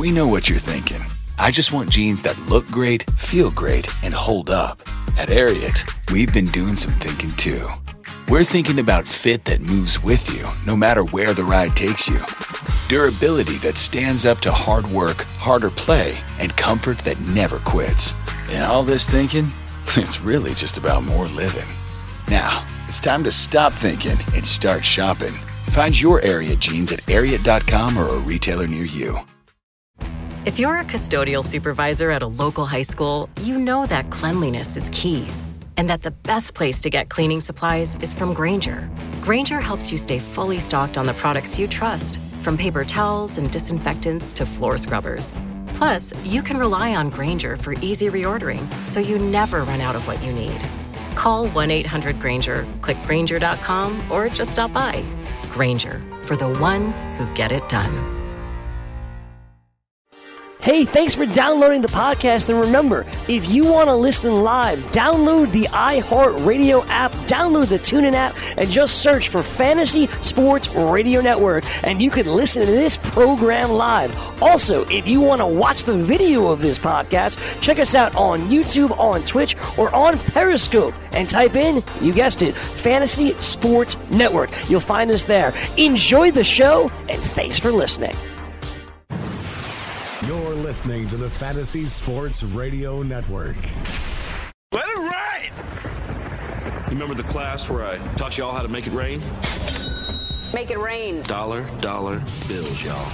We know what you're thinking. I just want jeans that look great, feel great, and hold up. At Ariat, we've been doing some thinking too. We're thinking about fit that moves with you, no matter where the ride takes you. Durability that stands up to hard work, harder play, and comfort that never quits. And all this thinking, it's really just about more living. Now, it's time to stop thinking and start shopping. Find your Ariat jeans at Ariat.com or a retailer near you. If you're a custodial supervisor at a local high school, you know that cleanliness is key. And that the best place to get cleaning supplies is from Grainger. Grainger helps you stay fully stocked on the products you trust, from paper towels and disinfectants to floor scrubbers. Plus, you can rely on Grainger for easy reordering, so you never run out of what you need. Call 1-800-GRAINGER, click Grainger.com, or just stop by. Grainger, for the ones who get it done. Hey, thanks for downloading the podcast. And remember, if you want to listen live, download the iHeartRadio app, download the TuneIn app, and just search for Fantasy Sports Radio Network, and you can listen to this program live. Also, if you want to watch the video of this podcast, check us out on YouTube, on Twitch, or on Periscope, and type in, you guessed it, Fantasy Sports Network. You'll find us there. Enjoy the show, and thanks for listening. You're listening to the Fantasy Sports Radio Network. Let it rain! You remember the class where I taught y'all how to make it rain? Make it rain. Dollar bills, y'all.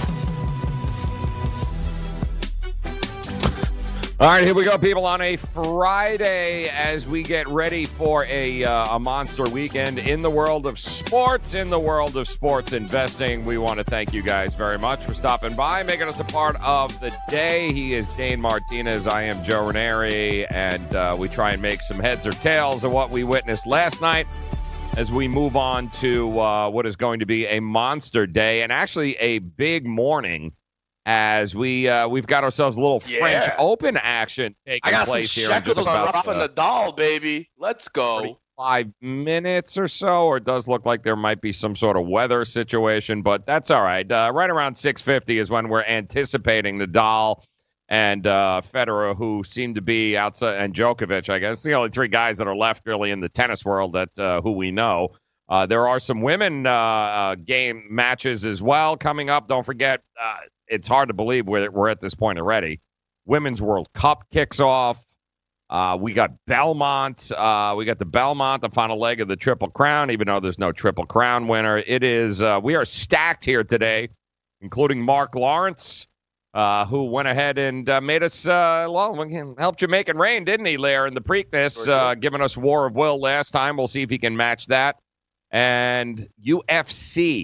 All right, here we go, people, on a Friday as we get ready for a monster weekend in the world of sports, in the world of sports investing. We want to thank you guys very much for stopping by, making us a part of the day. He is Dane Martinez. I am Joe Ranieri, and we try and make some heads or tails of what we witnessed last night as we move on to what is going to be a monster day and actually a big morning. As we've got ourselves a little French Open action taking place here. I got some shekels on Rafa Nadal, baby. Let's go. 5 minutes or so, or it does look like there might be some sort of weather situation, but that's all right. Right around 6:50 is when we're anticipating Nadal and Federer, who seem to be outside, and Djokovic, I guess, the only three guys that are left really in the tennis world that who we know. There are some women game matches as well coming up. Don't forget, it's hard to believe we're at this point already. Women's World Cup kicks off. We got Belmont. We got the Belmont, the final leg of the Triple Crown, even though there's no Triple Crown winner. It is. We are stacked here today, including Mark Lawrence, who went ahead and made us, helped you make it rain, didn't he, there in the Preakness, giving us War of Will last time. We'll see if he can match that. And UFC,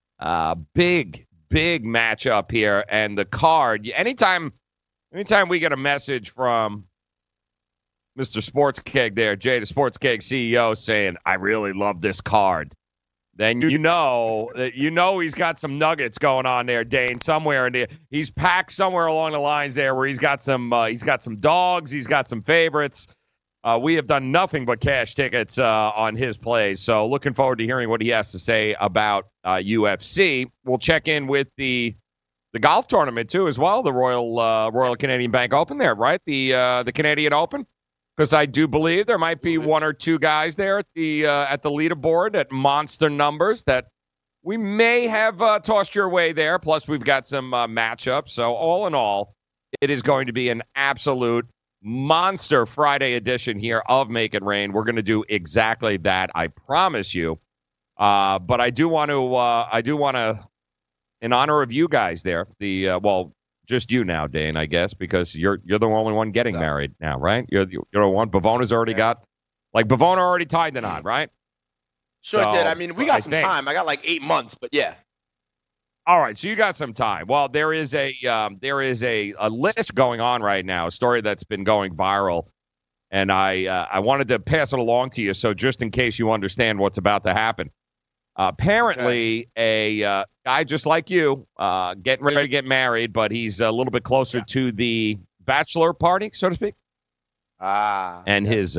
big matchup here, and the card. Anytime we get a message from Mr. Sports Keg there, Jay, the Sports Keg CEO, saying, I really love this card, then you know he's got some nuggets going on there, Dane, somewhere. And he's packed somewhere along the lines there where he's got some dogs, he's got some favorites. We have done nothing but cash tickets on his plays, so looking forward to hearing what he has to say about UFC. We'll check in with the golf tournament too, as well. The Royal Canadian Bank Open there, right? The Canadian Open, because I do believe there might be one or two guys there at the leaderboard at monster numbers that we may have tossed your way there. Plus, we've got some matchups. So all in all, it is going to be an absolute monster Friday edition here of Make It Rain. We're going to do exactly that, I promise you. But I do want to, in honor of you guys there, just you now, Dane, I guess, because you're the only one getting married now, right? You're the one. Bavona's already got, Bavona already tied the knot, right? Sure did. I mean, we got some time. I got like 8 months, but yeah. All right, so you got some time. Well, there is a list going on right now, a story that's been going viral, and I wanted to pass it along to you, so just in case you understand what's about to happen. Apparently, a guy just like you, getting ready to get married, but he's a little bit closer to the bachelor party, so to speak. And his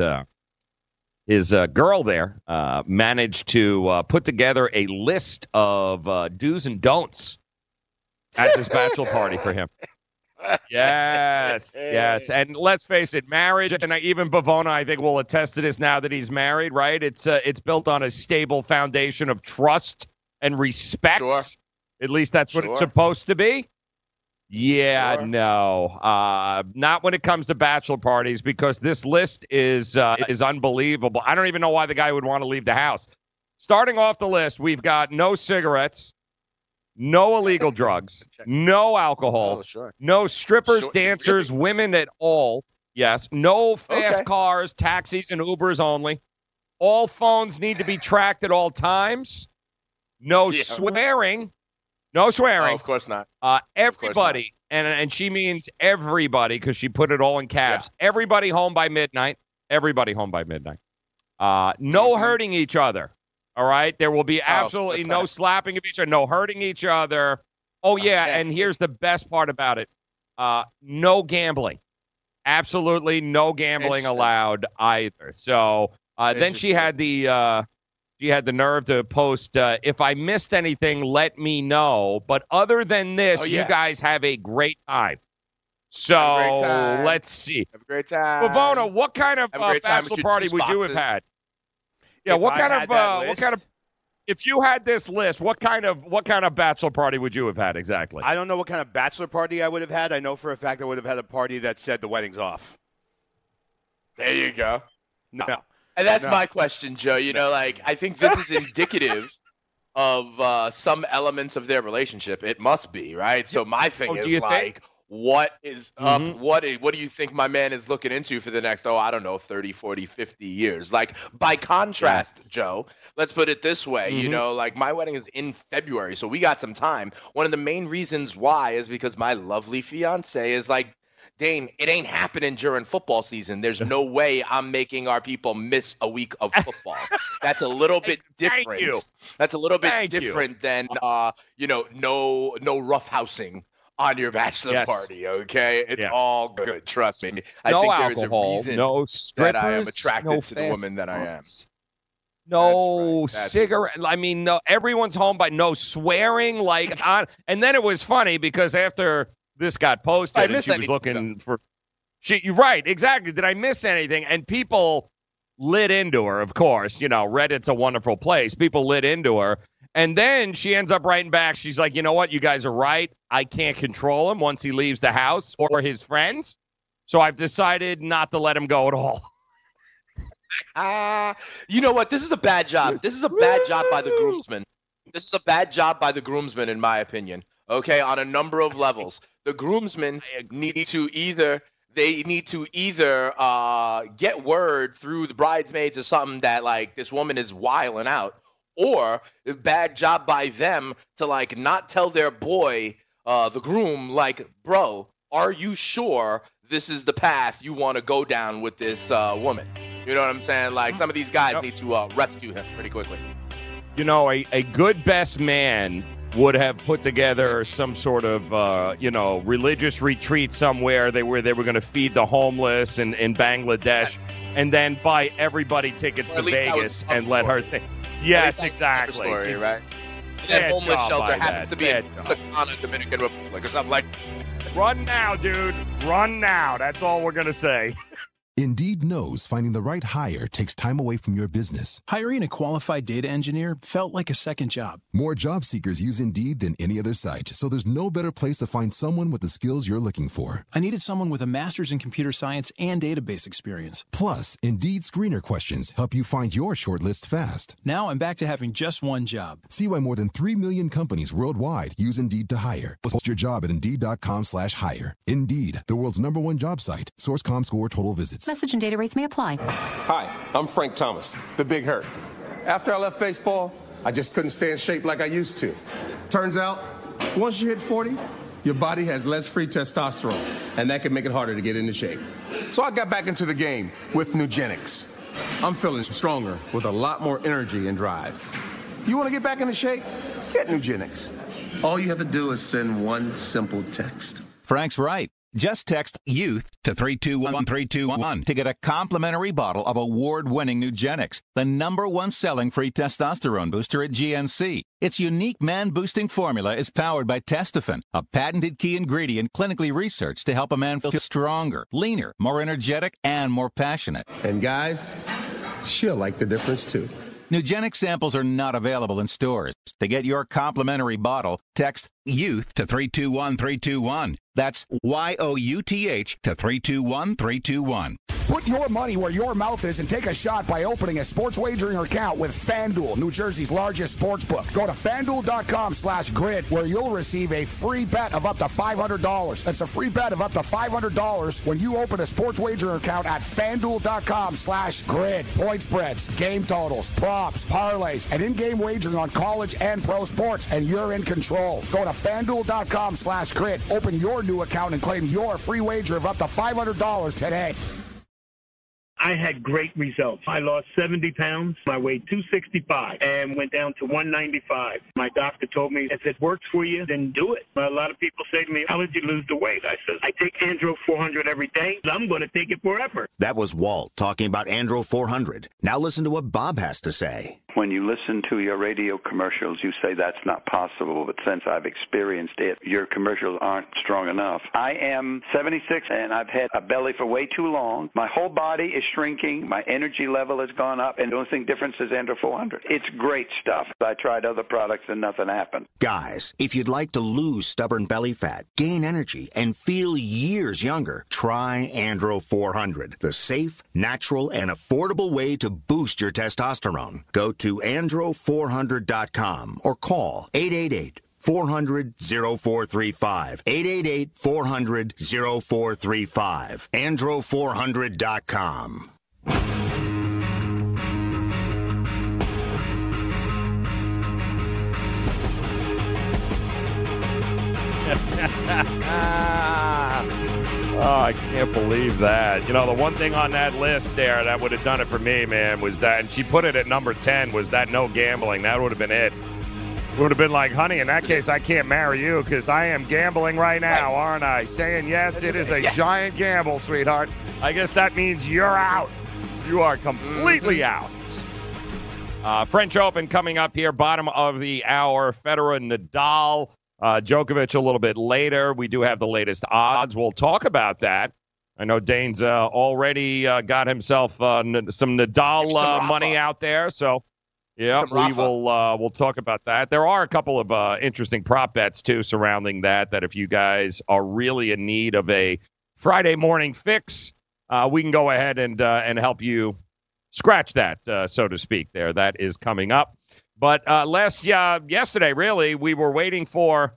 girl there managed to put together a list of do's and don'ts at this bachelor party for him. Yes. And let's face it, marriage, and even Bavona, I think, will attest to this now that he's married, right? It's built on a stable foundation of trust and respect. Sure. At least that's what it's supposed to be. Yeah, no. Not when it comes to bachelor parties, because this list is unbelievable. I don't even know why the guy would want to leave the house. Starting off the list, we've got no cigarettes, no illegal drugs, no alcohol, no strippers, dancers, women at all. Yes, no fast cars, taxis, and Ubers only. All phones need to be tracked at all times. No swearing. No swearing. Oh, of course not. Everybody, and she means everybody because she put it all in caps. Yeah. Everybody home by midnight. Everybody home by midnight. No hurting each other. All right? There will be absolutely no slapping of each other, no hurting each other. Oh, yeah, and here's the best part about it. No gambling. Absolutely no gambling allowed either. So then she had the nerve to post, if I missed anything, let me know. But other than this, you guys have a great time. So let's see. Have a great time. Bavona, what kind of bachelor party would you have had? Yeah, what kind of if you had this list, what kind of bachelor party would you have had exactly? I don't know what kind of bachelor party I would have had. I know for a fact I would have had a party that said the wedding's off. There you go. No. And that's my question, Joe. You know, like, I think this is indicative of some elements of their relationship. It must be, right? So my thing is, like, what is up? What do you think my man is looking into for the next, 30, 40, 50 years? Like, by contrast, Joe, let's put it this way. You know, like, my wedding is in February, so we got some time. One of the main reasons why is because my lovely fiance is like, Dane, it ain't happening during football season. There's no way I'm making our people miss a week of football. That's a little bit different. That's a little bit different than, no roughhousing on your bachelor party, okay? It's all good. Trust me. I think there's a reason that I am attracted to the woman that I am. No cigarette. I mean, no. Everyone's home by no swearing. And then it was funny because after this got posted and she was looking for. You're right, exactly. Did I miss anything? And people lit into her. Of course, Reddit's a wonderful place. People lit into her. And then she ends up writing back. She's like, you know what? You guys are right. I can't control him once he leaves the house or his friends. So I've decided not to let him go at all. You know what? This is a bad job. This is a bad job by the groomsmen. This is a bad job by the groomsmen, in my opinion. Okay, on a number of levels. The groomsmen need to either get word through the bridesmaids or something that, like, this woman is wilding out. Or a bad job by them to, like, not tell their boy, the groom, like, bro, are you sure this is the path you want to go down with this woman? You know what I'm saying? Like, some of these guys need to rescue him pretty quickly. A good best man would have put together some sort of, religious retreat somewhere. They were going to feed the homeless in Bangladesh and then buy everybody tickets to Vegas and let her think. Yes, exactly. Story, right? And that homeless shelter happens to be in the Dominican Republic or something like that. Run now, dude. Run now. That's all we're going to say. Indeed knows finding the right hire takes time away from your business. Hiring a qualified data engineer felt like a second job. More job seekers use Indeed than any other site, so there's no better place to find someone with the skills you're looking for. I needed someone with a master's in computer science and database experience. Plus, Indeed screener questions help you find your shortlist fast. Now I'm back to having just one job. See why more than 3 million companies worldwide use Indeed to hire. Post your job at Indeed.com/hire. Indeed, the world's #1 job site. Source.com/score total visits. Message and data rates may apply. Hi, I'm Frank Thomas, the Big Hurt. After I left baseball, I just couldn't stay in shape like I used to. Turns out, once you hit 40, your body has less free testosterone, and that can make it harder to get into shape. So I got back into the game with Nugenix. I'm feeling stronger with a lot more energy and drive. You want to get back into shape? Get Nugenix. All you have to do is send one simple text. Frank's right. Just text YOUTH to 321321 to get a complimentary bottle of award-winning Nugenix, the #1 selling free testosterone booster at GNC. Its unique man-boosting formula is powered by Testofen, a patented key ingredient clinically researched to help a man feel stronger, leaner, more energetic, and more passionate. And guys, she'll like the difference too. Nugenix samples are not available in stores. To get your complimentary bottle, text YOUTH to 321321. That's YOUTH to 321321. Put your money where your mouth is and take a shot by opening a sports wagering account with FanDuel, New Jersey's largest sportsbook. Go to FanDuel.com/grid where you'll receive a free bet of up to $500. That's a free bet of up to $500 when you open a sports wagering account at FanDuel.com/grid. Point spreads, game totals, props, parlays, and in-game wagering on college and pro sports, and you're in control. Go to FanDuel.com/grid. Open your new account and claim your free wager of up to $500 today. I had great results. I lost 70 pounds. I weighed 265 and went down to 195. My doctor told me, if it works for you, then do it. A lot of people say to me, how did you lose the weight? I said, I take Andro 400 every day. I'm going to take it forever. That was Walt talking about Andro 400. Now listen to what Bob has to say. When you listen to your radio commercials, you say that's not possible, but since I've experienced it, your commercials aren't strong enough. I am 76, and I've had a belly for way too long. My whole body is shrinking. My energy level has gone up, and the only thing difference is Andro 400. It's great stuff. I tried other products, and nothing happened. Guys, if you'd like to lose stubborn belly fat, gain energy, and feel years younger, try Andro 400, the safe, natural, and affordable way to boost your testosterone. Go to andro400.com or call 888-400-0435. 888-400-0435. andro400.com. Oh, I can't believe that. You know, the one thing on that list there that would have done it for me, man, was that, and she put it at number 10, was that no gambling. That would have been it. Would have been like, honey, in that case, I can't marry you because I am gambling right now, aren't I? Saying yes, it is a giant gamble, sweetheart. I guess that means you're out. You are completely out. French Open coming up here, bottom of the hour. Federer, Nadal. Djokovic a little bit later. We do have the latest odds. We'll talk about that. I know Dane's already got himself some Nadal money out there. So, yeah, we'll talk about that. There are a couple of interesting prop bets, too, surrounding that if you guys are really in need of a Friday morning fix, we can go ahead and help you scratch that, so to speak, there. That is coming up. But yesterday, really, we were waiting for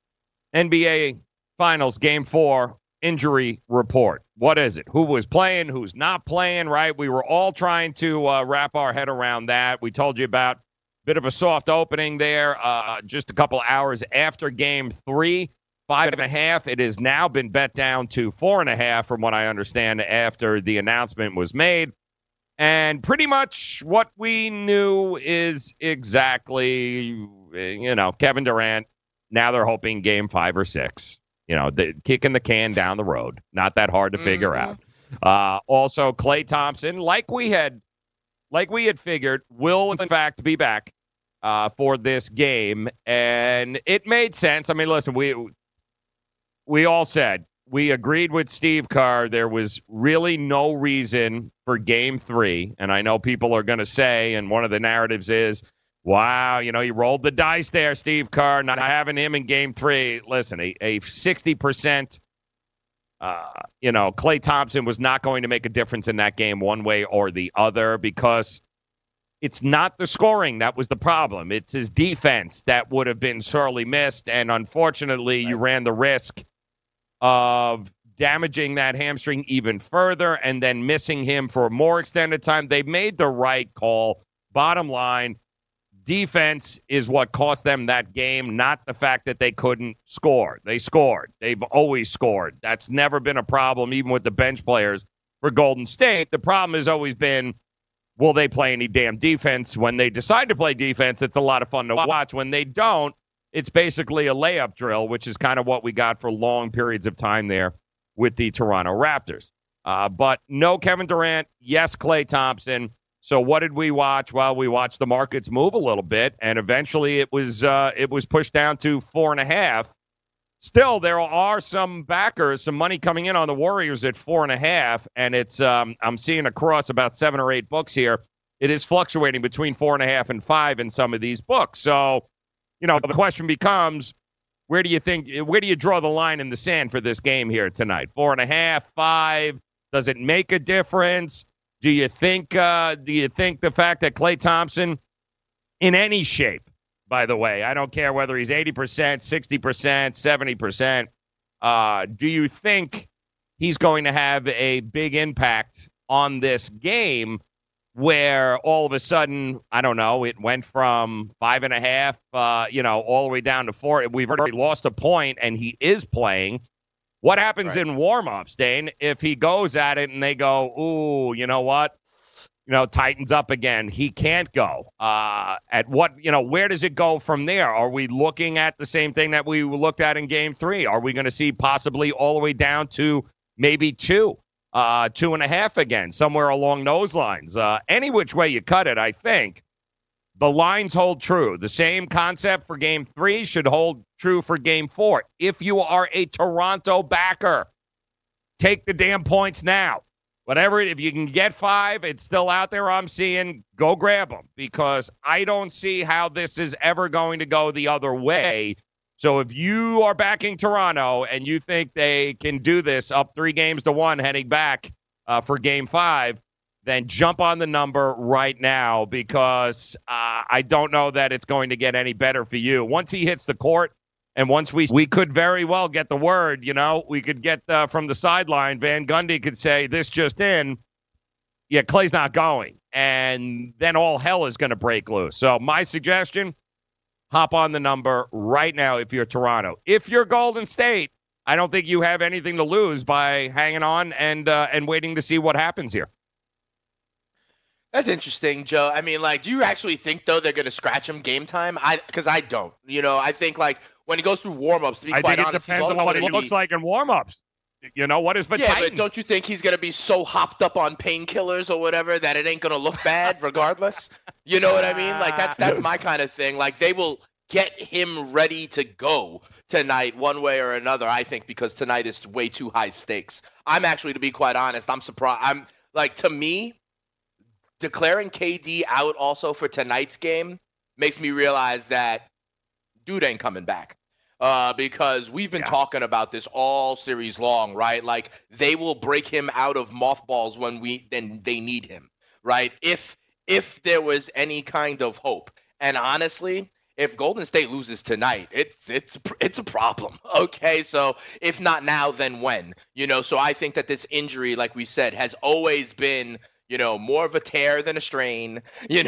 NBA Finals Game 4 injury report. What is it? Who was playing? Who's not playing, right? We were all trying to wrap our head around that. We told you about a bit of a soft opening there just a couple hours after Game 3, 5.5. It has now been bet down to 4.5 from what I understand after the announcement was made. And pretty much what we knew is exactly, Kevin Durant. Now they're hoping Game 5 or 6. Kicking the can down the road. Not that hard to figure out. Also, Klay Thompson, like we had figured, will in fact be back for this game. And it made sense. I mean, listen, we all said, we agreed with Steve Kerr. There was really no reason for Game 3. And I know people are going to say, and one of the narratives is, wow, you rolled the dice there, Steve Kerr, not having him in Game 3. Listen, a 60%, Klay Thompson was not going to make a difference in that game one way or the other because it's not the scoring that was the problem. It's his defense that would have been sorely missed. And unfortunately, you ran the risk of damaging that hamstring even further and then missing him for a more extended time. They made the right call. Bottom line, defense is what cost them that game, not the fact that they couldn't score. They scored. They've always scored. That's never been a problem, even with the bench players for Golden State. The problem has always been, will they play any damn defense? When they decide to play defense, it's a lot of fun to watch. When they don't, it's basically a layup drill, which is kind of what we got for long periods of time there with the Toronto Raptors. But no Kevin Durant, yes Klay Thompson. So what did we watch? Well, we watched the markets move a little bit, and eventually it was pushed down to 4.5. Still, there are some backers, some money coming in on the Warriors at 4.5, and it's I'm seeing across about 7 or 8 books here. It is fluctuating between 4.5 and 5 in some of these books. So, the question becomes, where do you draw the line in the sand for this game here tonight? 4.5, 5? Does it make a difference? Do you think the fact that Klay Thompson, in any shape, by the way, I don't care whether he's 80%, 60%, 70%, do you think he's going to have a big impact on this game where all of a sudden, I don't know, it went from 5.5, all the way down to 4. We've already lost a point, and he is playing. What happens in warm-ups, Dane, if he goes at it and they go, ooh, you know what? Tightens up again. He can't go. At what, where does it go from there? Are we looking at the same thing that we looked at in Game 3? Are we going to see possibly all the way down to maybe 2, 2.5 again, somewhere along those lines? Any which way you cut it, I think the lines hold true. The same concept for Game 3 should hold true for Game 4. If you are a Toronto backer, take the damn points now. Whatever, if you can get 5, it's still out there, I'm seeing, go grab them, because I don't see how this is ever going to go the other way. So if you are backing Toronto and you think they can do this up 3-1 heading back for Game 5, then jump on the number right now, because I don't know that it's going to get any better for you. Once he hits the court, and once we could very well get the word, we could get from the sideline, Van Gundy could say, this just in, yeah, Klay's not going. And then all hell is going to break loose. So my suggestion, hop on the number right now if you're Toronto. If you're Golden State, I don't think you have anything to lose by hanging on and waiting to see what happens here. That's interesting, Joe. I mean, do you actually think, though, they're going to scratch him game time? Because I don't. I think, when he goes through warm-ups, to be quite honest, it depends on what it looks like in warm-ups. What is for Titans? Titans? But don't you think he's going to be so hopped up on painkillers or whatever that it ain't going to look bad regardless? You know what I mean? That's my kind of thing. They will get him ready to go tonight one way or another, I think, because tonight is way too high stakes. I'm actually, to be quite honest, I'm surprised. To me, declaring KD out also for tonight's game makes me realize that dude ain't coming back. Because we've been talking about this all series long, right? They will break him out of mothballs when they need him, right? If there was any kind of hope. And honestly, if Golden State loses tonight, it's a problem. Okay, so if not now, then when? So I think that this injury, like we said, has always been more of a tear than a strain,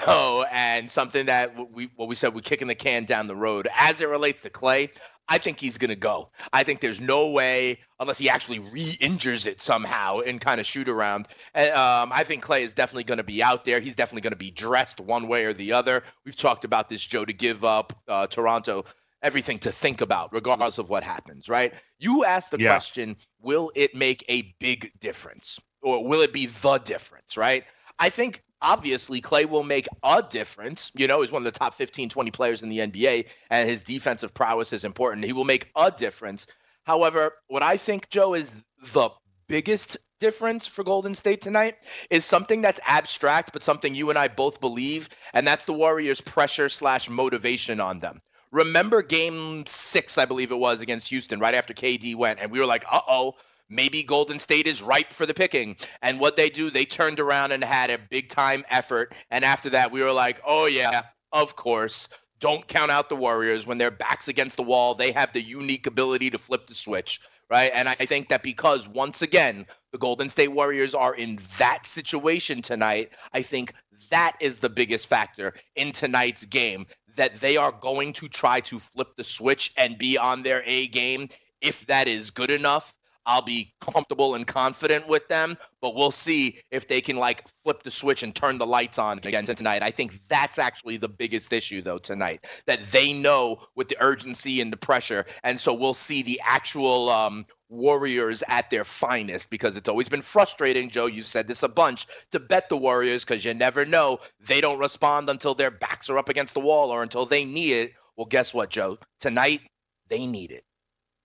and something that we said, we're kicking the can down the road. As it relates to Klay, I think he's going to go. I think there's no way, unless he actually re-injures it somehow and kind of shoot around. I think Klay is definitely going to be out there. He's definitely going to be dressed one way or the other. We've talked about this, Joe, to give up Toronto everything to think about, regardless of what happens, right? You asked the question, will it make a big difference? Or will it be the difference, right? I think, obviously, Klay will make a difference. He's one of the top 15, 20 players in the NBA, and his defensive prowess is important. He will make a difference. However, what I think, Joe, is the biggest difference for Golden State tonight is something that's abstract, but something you and I both believe, and that's the Warriors' pressure/motivation on them. Remember Game 6, I believe it was, against Houston, right after KD went, and we were like, uh-oh, maybe Golden State is ripe for the picking. And what they do, they turned around and had a big-time effort. And after that, we were like, oh, yeah, of course. Don't count out the Warriors. When their back's against the wall, they have the unique ability to flip the switch, right? And I think that because, once again, the Golden State Warriors are in that situation tonight, I think that is the biggest factor in tonight's game, that they are going to try to flip the switch and be on their A game. If that is good enough, I'll be comfortable and confident with them. But we'll see if they can, like, flip the switch and turn the lights on again tonight. I think that's actually the biggest issue, though, tonight, that they know with the urgency and the pressure. And so we'll see the actual Warriors at their finest, because it's always been frustrating, Joe, you said this a bunch, to bet the Warriors, because you never know. They don't respond until their backs are up against the wall or until they need it. Well, guess what, Joe? Tonight, they need it.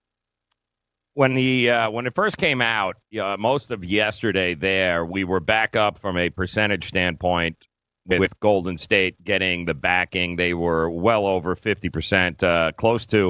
When it first came out, most of yesterday there, we were back up from a percentage standpoint with Golden State getting the backing. They were well over 50%, close to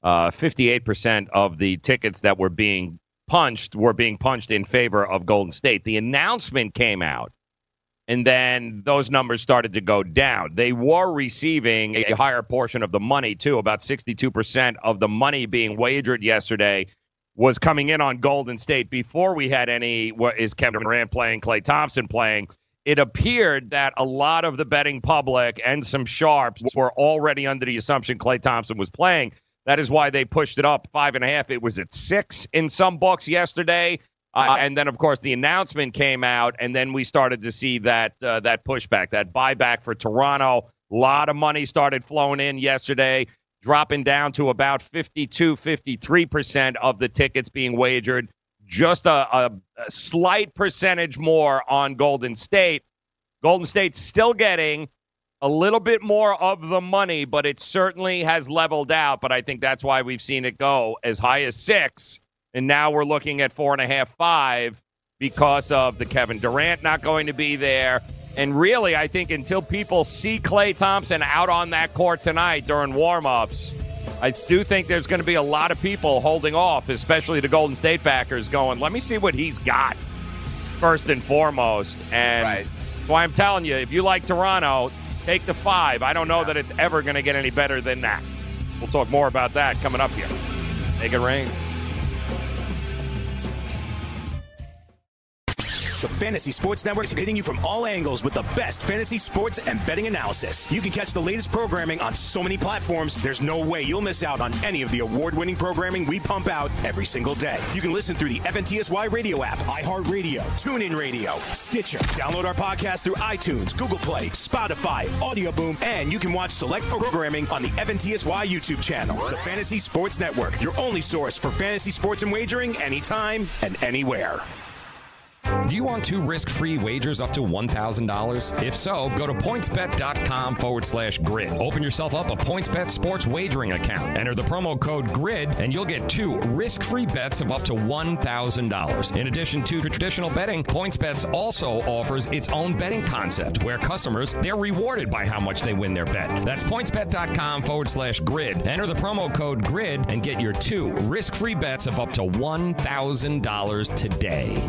58% of the tickets that were being punched in favor of Golden State. The announcement came out, and then those numbers started to go down. They were receiving a higher portion of the money, too. About 62% of the money being wagered yesterday was coming in on Golden State before we had is Kevin Durant playing, Klay Thompson playing. It appeared that a lot of the betting public and some sharps were already under the assumption Klay Thompson was playing. That is why they pushed it up 5.5. It was at 6 in some books yesterday. And then, of course, the announcement came out, and then we started to see that pushback, that buyback for Toronto. A lot of money started flowing in yesterday, dropping down to about 52, 53% of the tickets being wagered. Just a slight percentage more on Golden State. Golden State's still getting a little bit more of the money, but it certainly has leveled out. But I think that's why we've seen it go as high as 6. And now we're looking at 4.5, 5 because of the Kevin Durant not going to be there. And really, I think until people see Klay Thompson out on that court tonight during warm-ups, I do think there's going to be a lot of people holding off, especially the Golden State backers, going, let me see what he's got first and foremost. And that's why I'm telling you, if you like Toronto, take the 5. I don't know that it's ever going to get any better than that. We'll talk more about that coming up here. Make it rain. The Fantasy Sports Network is hitting you from all angles with the best fantasy sports and betting analysis. You can catch the latest programming on so many platforms, there's no way you'll miss out on any of the award-winning programming we pump out every single day. You can listen through the FNTSY radio app, iHeartRadio, TuneIn Radio, Stitcher. Download our podcast through iTunes, Google Play, Spotify, Audio Boom, and you can watch select programming on the FNTSY YouTube channel. The Fantasy Sports Network, your only source for fantasy sports and wagering anytime and anywhere. Do you want 2 risk-free wagers up to $1,000? If so, go to pointsbet.com/grid. Open yourself up a PointsBet sports wagering account. Enter the promo code GRID, and you'll get 2 risk-free bets of up to $1,000. In addition to traditional betting, PointsBet also offers its own betting concept, where customers, they're rewarded by how much they win their bet. That's pointsbet.com/grid. Enter the promo code GRID and get your 2 risk-free bets of up to $1,000 today.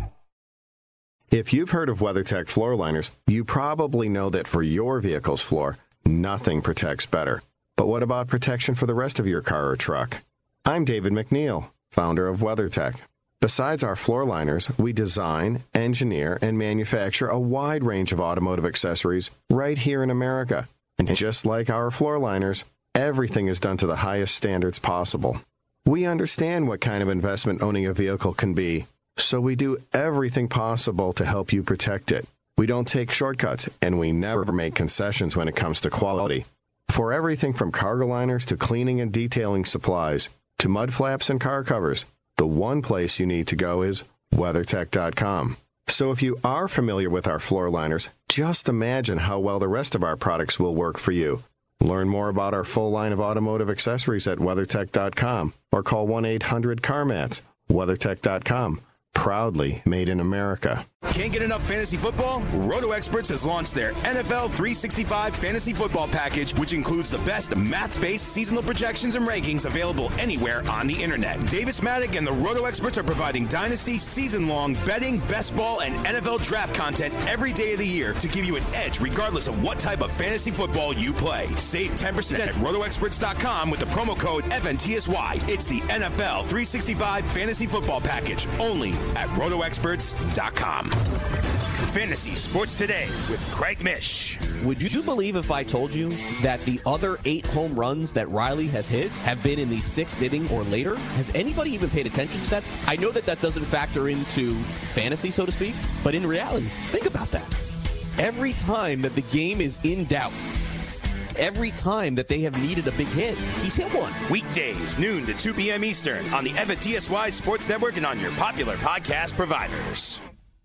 If you've heard of WeatherTech floor liners, you probably know that for your vehicle's floor, nothing protects better. But what about protection for the rest of your car or truck? I'm David McNeil, founder of WeatherTech. Besides our floor liners, we design, engineer, and manufacture a wide range of automotive accessories right here in America. And just like our floor liners, everything is done to the highest standards possible. We understand what kind of investment owning a vehicle can be, so we do everything possible to help you protect it. We don't take shortcuts, and we never make concessions when it comes to quality. For everything from cargo liners to cleaning and detailing supplies to mud flaps and car covers, the one place you need to go is WeatherTech.com. So if you are familiar with our floor liners, just imagine how well the rest of our products will work for you. Learn more about our full line of automotive accessories at WeatherTech.com or call 1-800-CarMats. WeatherTech.com. Proudly made in America. Can't get enough fantasy football? Roto Experts has launched their NFL 365 Fantasy Football Package, which includes the best math-based seasonal projections and rankings available anywhere on the internet. Davis Maddock and the Roto Experts are providing Dynasty season-long betting, best ball, and NFL draft content every day of the year to give you an edge regardless of what type of fantasy football you play. Save 10% at RotoExperts.com with the promo code FNTSY. It's the NFL 365 Fantasy Football Package, only at RotoExperts.com. Fantasy Sports Today with Craig Mish. Would you believe if I told you that the other 8 home runs that Riley has hit have been in the 6th inning or later? Has anybody even paid attention to that? I know that doesn't factor into fantasy, so to speak, but in reality, think about that. Every time that the game is in doubt, every time that they have needed a big hit, he's hit one. Weekdays, noon to 2 p.m. Eastern on the FNTSY Sports Network and on your popular podcast providers.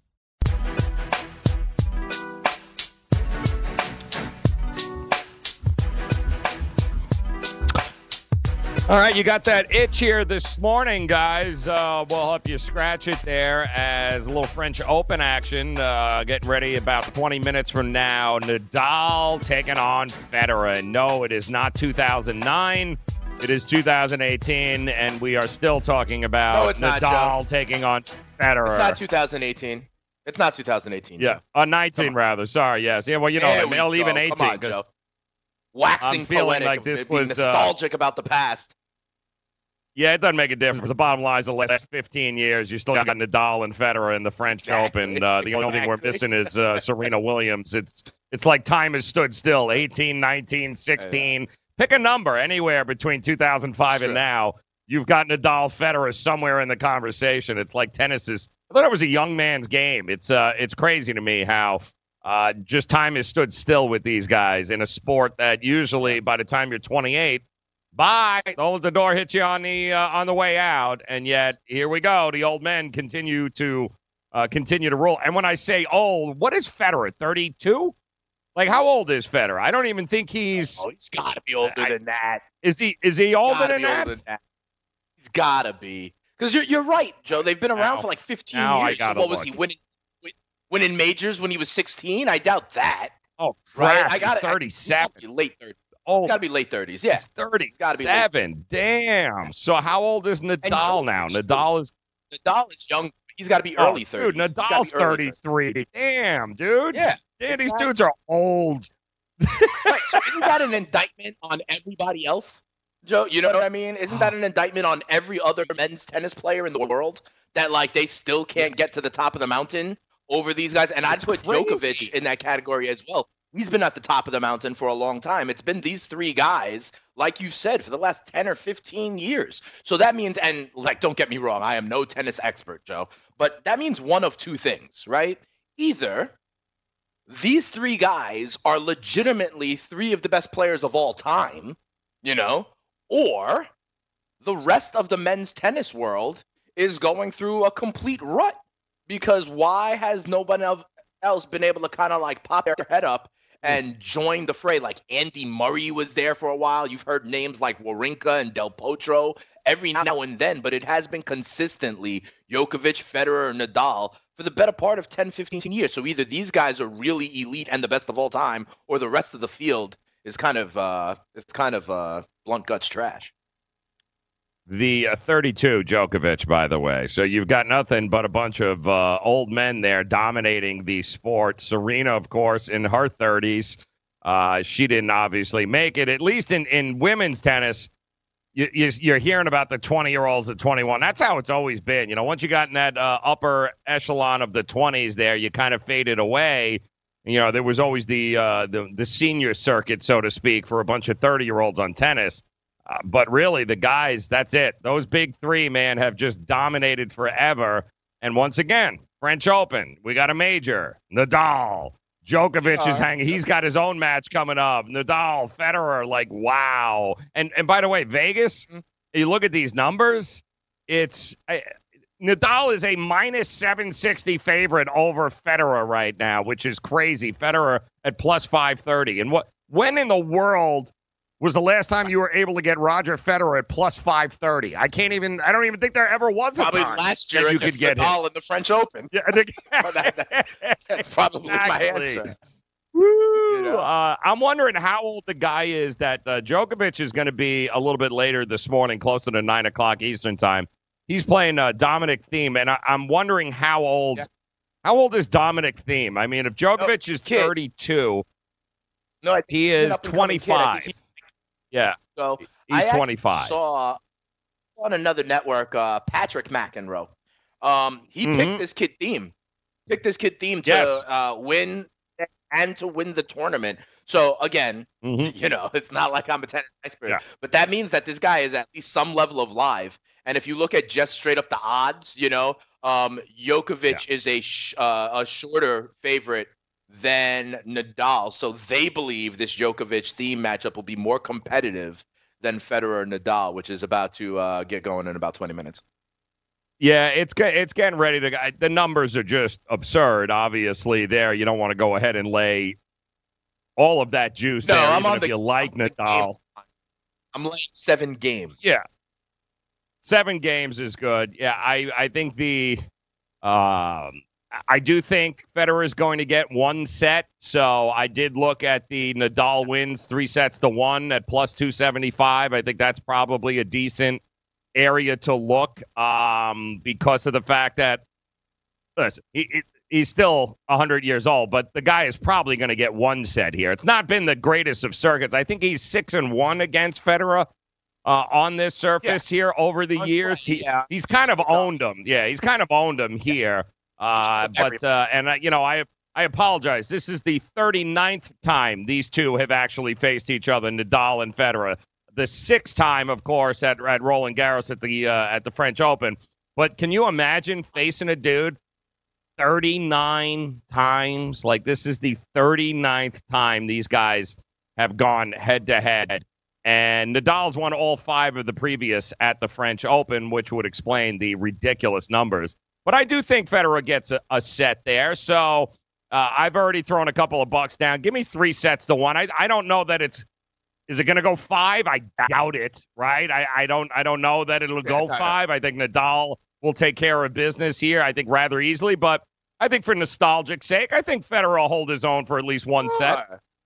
All right, you got that itch here this morning, guys. We'll help you scratch it there as a little French Open action. Getting ready about 20 minutes from now. Nadal taking on Federer. And no, it is not 2009. It is 2018, and we are still talking about Nadal taking on Federer. It's not 2018. It's not 2018. Yeah, 19 rather. Sorry, yes. Yeah, well, you know, I'll even 18 because waxing feeling poetic, like this being was nostalgic about the past. Yeah, it doesn't make a difference. The bottom line is the last 15 years, you still got Nadal and Federer in the French Open. The only thing we're missing is Serena Williams. It's like time has stood still. 18, 19, 16. Pick a number anywhere between 2005 and now. You've got Nadal, Federer somewhere in the conversation. It's like tennis is. I thought it was a young man's game. It's crazy to me how just time has stood still with these guys in a sport that usually by the time you're 28. Bye. The door hits you on the way out, and yet here we go. The old men continue to rule. And when I say old, what is Federer? 32? Like, how old is Federer? I don't even think he's. Oh, he's got to be older than that. Is he older than that? He's got to be. Because you're right, Joe. They've been around for like 15 years. So what was he winning majors when he was 16? I doubt that. Oh, crap. Right? I got 37. Late 30s. Oh, it's got to be late 30s. Yeah. He's 37. Damn. So how old is Nadal now? Nadal is young. He's got to be early 30s. Dude, Nadal's 33. Damn, dude. Yeah. Damn, these dudes are old. Right. So isn't that an indictment on everybody else, Joe? You know what I mean? Isn't that an indictment on every other men's tennis player in the world that, like, they still can't get to the top of the mountain over these guys? And I'd put Djokovic in that category as well. He's been at the top of the mountain for a long time. It's been these 3 guys, like you said, for the last 10 or 15 years. So that means, and like, don't get me wrong, I am no tennis expert, Joe, but that means one of 2 things, right? Either these 3 guys are legitimately 3 of the best players of all time, you know, or the rest of the men's tennis world is going through a complete rut, because why has nobody else been able to kind of like pop their head up and join the fray? Like Andy Murray was there for a while. You've heard names like Wawrinka and Del Potro every now and then, but it has been consistently Djokovic, Federer, and Nadal for the better part of 10, 15 years. So either these guys are really elite and the best of all time, or the rest of the field is kind of blunt guts trash. The 32 Djokovic, by the way. So you've got nothing but a bunch of old men there dominating the sport. Serena, of course, in her 30s. She didn't obviously make it. At least in women's tennis, you're hearing about the 20-year-olds at 21. That's how it's always been. You know, once you got in that upper echelon of the 20s there, you kind of faded away. You know, there was always the senior circuit, so to speak, for a bunch of 30-year-olds on tennis. But really, the guys, that's it. Those big 3, man, have just dominated forever. And once again, French Open, we got a major. Nadal, Djokovic is hanging. He's got his own match coming up. Nadal, Federer, like, wow. And by the way, Vegas, you look at these numbers, Nadal is a minus 760 favorite over Federer right now, which is crazy. Federer at plus 530. And when in the world was the last time you were able to get Roger Federer at plus 530? I don't even think there ever was a probably time last year you could get Nadal in the French Open. Yeah, that's probably my answer. Woo! You know? I'm wondering how old the guy is that Djokovic is going to be a little bit later this morning, closer to 9 o'clock Eastern time. He's playing Dominic Thiem, and I'm wondering how old is Dominic Thiem? I mean, if Djokovic is 32, he is 25. Yeah, so he's 25. I saw on another network, Patrick McEnroe. He picked this kid Thiem, picked this kid Thiem to win and to win the tournament. So again, you know, it's not like I'm a tennis expert, but that means that this guy is at least some level of live. And if you look at just straight up the odds, you know, Djokovic is a shorter favorite than Nadal. So they believe this Djokovic Thiem matchup will be more competitive than Federer and Nadal, which is about to get going in about 20 minutes. Yeah, it's getting ready to. The numbers are just absurd. Obviously, there you don't want to go ahead and lay all of that juice. No, there, I'm even on if you like Nadal. I'm laying 7 games. Yeah, 7 games is good. Yeah, I think I do think Federer is going to get 1 set. So I did look at the Nadal wins 3-1 at plus 275. I think that's probably a decent area to look because of the fact that, listen, he's still 100 years old, but the guy is probably going to get 1 set here. It's not been the greatest of circuits. I think he's 6-1 against Federer on this surface here over the years. He's kind of owned him. Yeah, he's kind of owned him here. I apologize. This is the 39th time these two have actually faced each other, Nadal and Federer. The 6th time, of course, at Roland Garros at the French Open. But can you imagine facing a dude 39 times? Like, this is the 39th time these guys have gone head-to-head. And Nadal's won all 5 of the previous at the French Open, which would explain the ridiculous numbers. But I do think Federer gets a set there. So I've already thrown a couple of bucks down. Give me 3-1. I don't know that it's. Is it going to go 5? I doubt it. Right? I don't know that it'll go 5. I think Nadal will take care of business here. I think rather easily. But I think for nostalgic sake, I think Federer will hold his own for at least 1 set.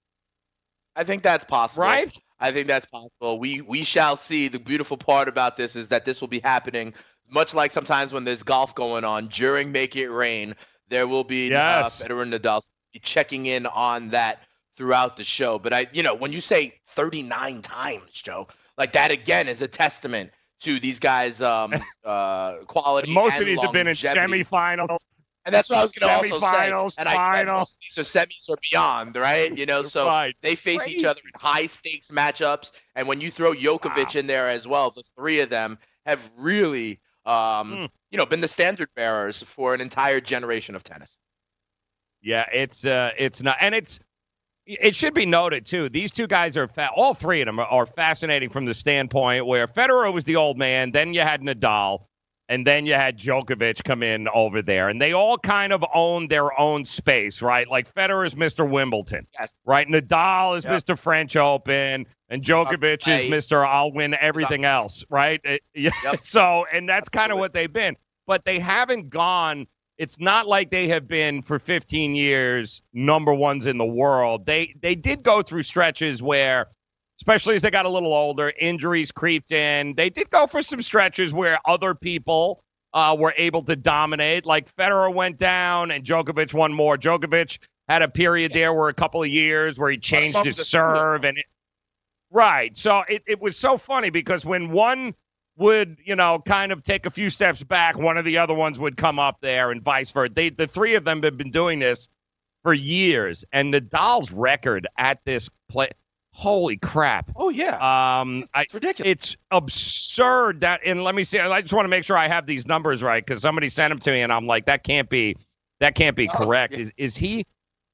I think that's possible. Right? I think that's possible. We shall see. The beautiful part about this is that this will be happening. Much like sometimes when there's golf going on during Make It Rain, there will be Federer and Nadal checking in on that throughout the show. But when you say 39 times, Joe, like that again is a testament to these guys' quality. Most of these have been in semifinals. And that's what I was going to also say. Semifinals, finals. These are semis or beyond, right? You know, so they face each other in high-stakes matchups. And when you throw Djokovic in there as well, the 3 of them have really been the standard bearers for an entire generation of tennis. Yeah, it's not, and it should be noted too. These 2 guys are all 3 of them are fascinating from the standpoint where Federer was the old man, then you had Nadal, and then you had Djokovic come in over there, and they all kind of own their own space, right? Like Federer is Mr. Wimbledon, right? Nadal is Mr. French Open, and Djokovic is Mr. I'll win everything else, right? So, and that's kind of what they've been. But they haven't gone, it's not like they have been for 15 years number ones in the world. They did go through stretches where, especially as they got a little older, injuries creeped in. They did go for some stretches where other people were able to dominate. Like Federer went down and Djokovic won more. Djokovic had a period there where a couple of years where he changed his serve. Right. So it was so funny because when one would, kind of take a few steps back, one of the other ones would come up there and vice versa. The 3 of them have been doing this for years. And Nadal's record at this play, holy crap. Oh, yeah. It's ridiculous. It's absurd that, and let me see, I just want to make sure I have these numbers right because somebody sent them to me and I'm like, that can't be correct. Yeah. Is he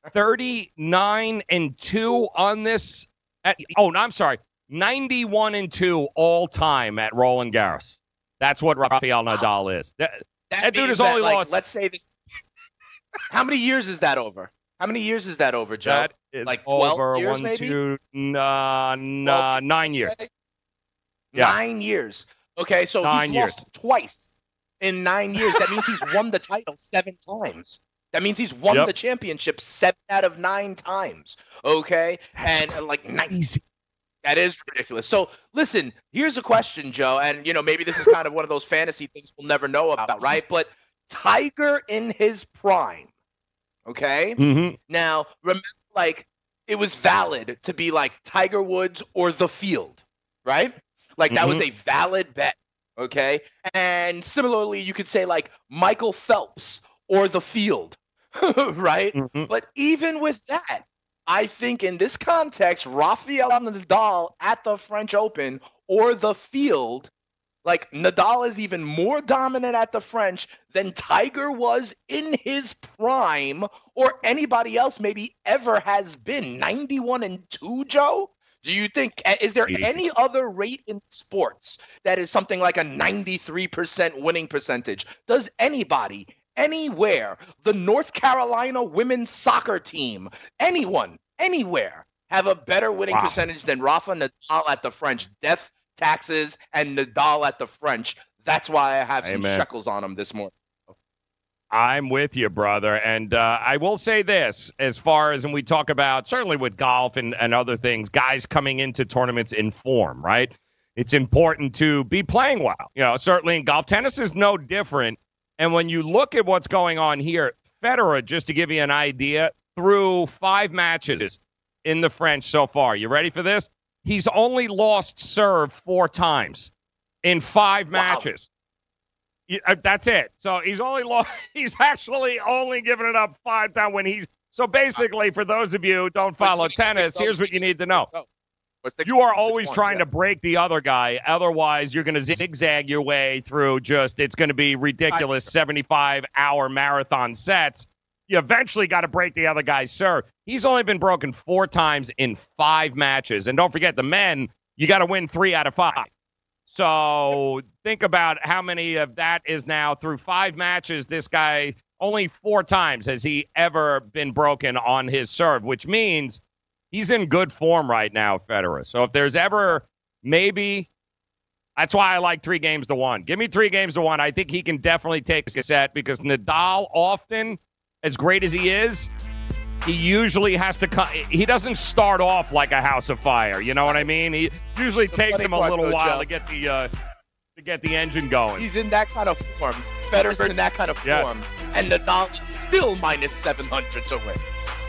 39-2 on this? I'm sorry. 91-2 all time at Roland Garros. That's what Rafael Nadal is. That dude has only lost. Let's say this. How many years is that over? How many years is that over, Joe? That is like 12 over years, 1, maybe? 2, 9 years. Yeah. 9 years. Okay, so 9 years. Lost twice in 9 years. That means he's won the title 7 times. That means he's won the championship 7 out of 9 times. Okay? That's crazy. That is ridiculous. So, listen, here's a question, Joe, and, maybe this is kind of one of those fantasy things we'll never know about, right? But Tiger in his prime, okay? Mm-hmm. Now, remember, it was valid to be like Tiger Woods or the field, right? Like, that was a valid bet, okay? And similarly, you could say, like, Michael Phelps or the field. right? Mm-hmm. But even with that, I think in this context, Rafael Nadal at the French Open or the field, like Nadal is even more dominant at the French than Tiger was in his prime or anybody else maybe ever has been. 91-2, Joe? Do you think, is there any other rate in sports that is something like a 93% winning percentage? Does anybody, anywhere, the North Carolina women's soccer team, anyone, anywhere, have a better winning percentage than Rafa Nadal at the French? Death, taxes, and Nadal at the French. That's why I have some shekels on him this morning. I'm with you, brother. And I will say this, as far as, and we talk about, certainly with golf and other things, guys coming into tournaments in form, right? It's important to be playing well. You know, certainly in golf. Tennis is no different. And when you look at what's going on here, Federer, just to give you an idea, through 5 matches in the French so far. You ready for this? He's only lost serve 4 times in 5 matches. That's it. So he's actually only given it up 5 times when he's. So basically, for those of you who don't follow tennis, here's what you need to know. You are always trying to break the other guy. Otherwise, you're going to zigzag your way through it's going to be ridiculous 75-hour marathon sets. You eventually got to break the other guy's serve. He's only been broken 4 times in 5 matches. And don't forget, the men, you got to win 3 out of 5. So think about how many of that is now through 5 matches. This guy, only 4 times has he ever been broken on his serve, which means he's in good form right now, Federer. So if there's ever maybe, that's why I like 3-1. Give me 3-1. I think he can definitely take a set because Nadal often, as great as he is, he usually has to come. He doesn't start off like a house of fire. You know what I mean? He usually takes him a little while to get the engine going. He's in that kind of form. Federer's in that kind of form, and Nadal's still minus 700 to win.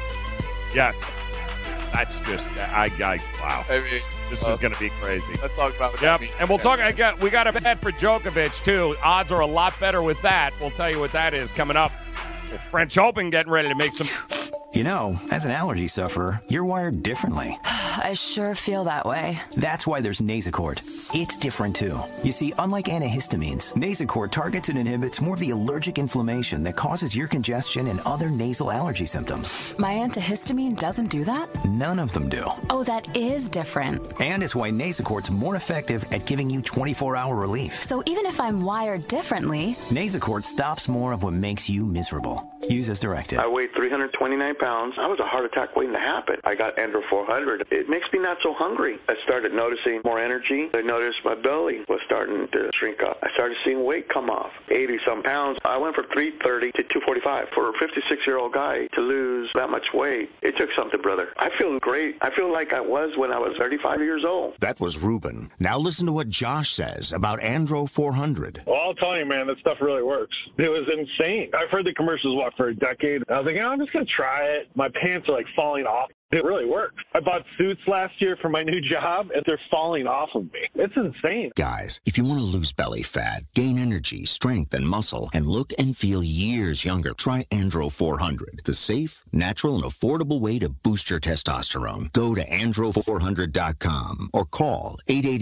Yes, that's just wow. I mean, this is going to be crazy. Let's talk about that. And we'll talk. We got a bet for Djokovic too. Odds are a lot better with that. We'll tell you what that is coming up. The French Open getting ready to make some. You know, as an allergy sufferer, you're wired differently. I sure feel that way. That's why there's Nasacort. It's different, too. You see, unlike antihistamines, Nasacort targets and inhibits more of the allergic inflammation that causes ear congestion and other nasal allergy symptoms. My antihistamine doesn't do that? None of them do. Oh, that is different. And it's why Nasacort's more effective at giving you 24-hour relief. So even if I'm wired differently, Nasacort stops more of what makes you miserable. Use as directed. I weighed 329 pounds. I was a heart attack waiting to happen. I got Andro 400. It makes me not so hungry. I started noticing more energy. I noticed my belly was starting to shrink up. I started seeing weight come off, 80-some pounds. I went from 330 to 245. For a 56-year-old guy to lose that much weight, it took something, brother. I feel great. I feel like I was when I was 35 years old. That was Ruben. Now listen to what Josh says about Andro 400. Well, I'll tell you, man, that stuff really works. It was insane. I've heard the commercials for a decade. I was like, I'm just going to try it. My pants are like falling off. It really works. I bought suits last year for my new job, and they're falling off of me. It's insane. Guys, if you want to lose belly fat, gain energy, strength, and muscle, and look and feel years younger, try Andro 400, the safe, natural, and affordable way to boost your testosterone. Go to andro400.com or call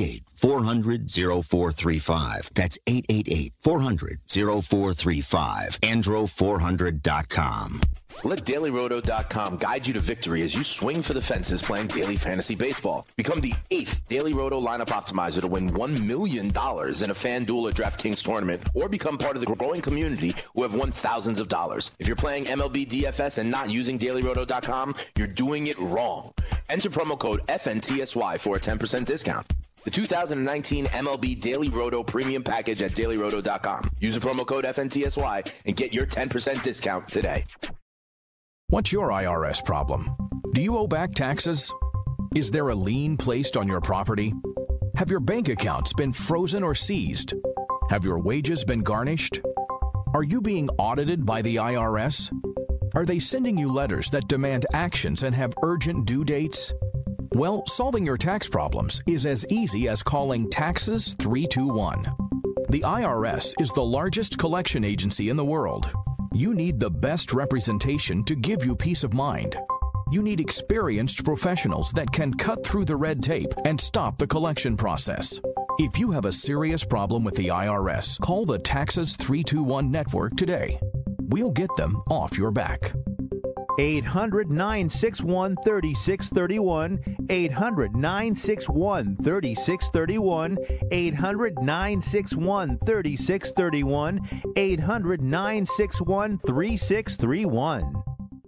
888-400-0435. That's 888-400-0435. Andro400.com. Let DailyRoto.com guide you to victory as you swing for the fences playing daily fantasy baseball. Become the 8th Daily Roto lineup optimizer to win $1 million in a FanDuel or DraftKings tournament, or become part of the growing community who have won thousands of dollars. If you're playing MLB DFS and not using DailyRoto.com, you're doing it wrong. Enter promo code FNTSY for a 10% discount. The 2019 MLB Daily Roto Premium Package at DailyRoto.com. Use the promo code FNTSY and get your 10% discount today. What's your IRS problem? Do you owe back taxes? Is there a lien placed on your property? Have your bank accounts been frozen or seized? Have your wages been garnished? Are you being audited by the IRS? Are they sending you letters that demand actions and have urgent due dates? Well, solving your tax problems is as easy as calling Taxes 321. The IRS is the largest collection agency in the world. You need the best representation to give you peace of mind. You need experienced professionals that can cut through the red tape and stop the collection process. If you have a serious problem with the IRS, call the Taxes 321 network today. We'll get them off your back. 800-961-3631, 800-961-3631, 800-961-3631, 800-961-3631.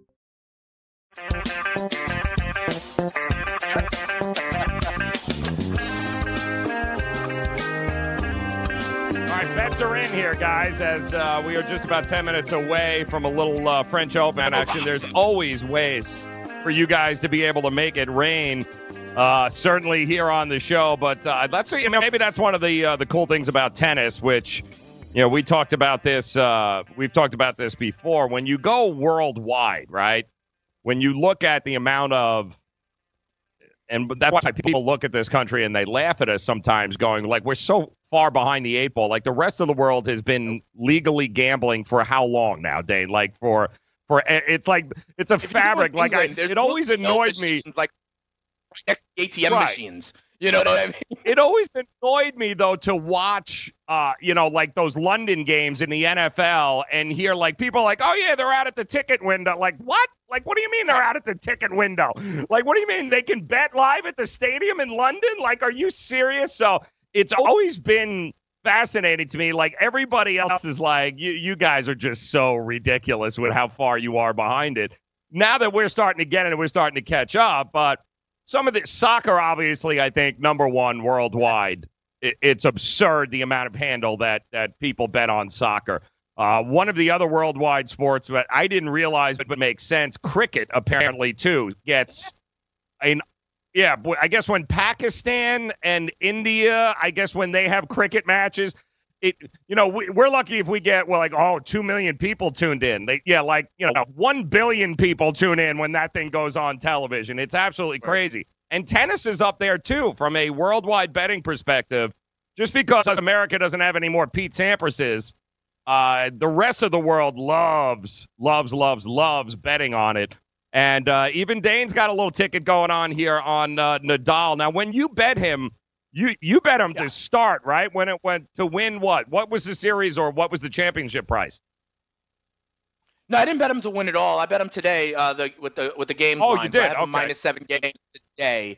Bets are in here, guys, as we are just about 10 minutes away from a little French Open action. There's always ways for you guys to be able to make it rain, certainly here on the show. But maybe that's one of the cool things about tennis, which, we talked about this. We've talked about this before. When you go worldwide, right, when you look at the amount of, and that's why people look at this country and they laugh at us sometimes, going like, we're so far behind the eight ball. Like the rest of the world has been legally gambling for how long now, Dane? Like for it's like it's a fabric. Like it always annoyed me. Like next ATM machines. You know what I mean? It always annoyed me though to watch, like those London games in the NFL and hear like people like, oh yeah, they're out at the ticket window. Like what? Like what do you mean they're out at the ticket window? Like what do you mean they can bet live at the stadium in London? Like are you serious? So it's always been fascinating to me. Like everybody else is like, you guys are just so ridiculous with how far you are behind it. Now that we're starting to get it, we're starting to catch up. But some of the soccer, obviously, I think number one worldwide. It's absurd the amount of handle that people bet on soccer. One of the other worldwide sports that I didn't realize but makes sense, cricket apparently too gets yeah, I guess when Pakistan and India, I guess when they have cricket matches, we're lucky if we get 2 million people tuned in. 1 billion people tune in when that thing goes on television. It's absolutely crazy. And tennis is up there too from a worldwide betting perspective. Just because America doesn't have any more Pete Samprases, the rest of the world loves betting on it. And even Dane's got a little ticket going on here on Nadal. Now, when you bet him, you bet him to start, right? When it went to win what? What was the series or what was the championship price? No, I didn't bet him to win it all. I bet him today with the games line. You did? So I have him -7 games today.